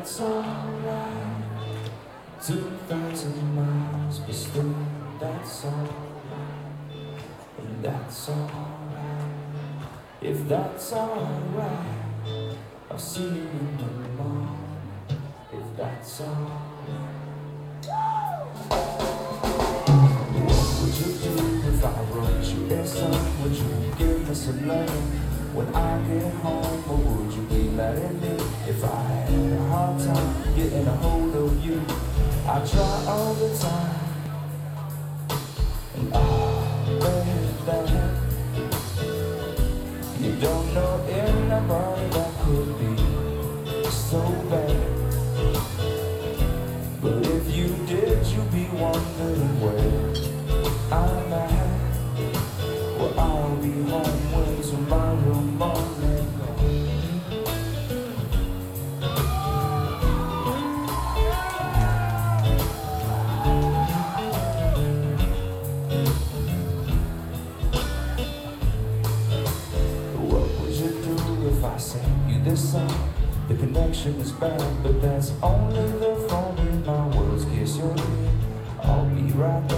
that's alright. 2,000 miles, but still that's alright. And that's alright. If that's alright, I'll see you in the morning. If that's alright. What would you do if I wrote you a song? Would you give me some love when I get home? Or would you be mad at me if I had a hard time getting a hold of you? I try all the time, and I bet that you don't know anybody that could be so bad. But if you did, you'd be wondering where I'm at. Well, I'll be home when tomorrow morning comes. What would you do if I sang you this song? The connection is bad, but that's only the phone in my words. Kiss your ear, I'll be right there.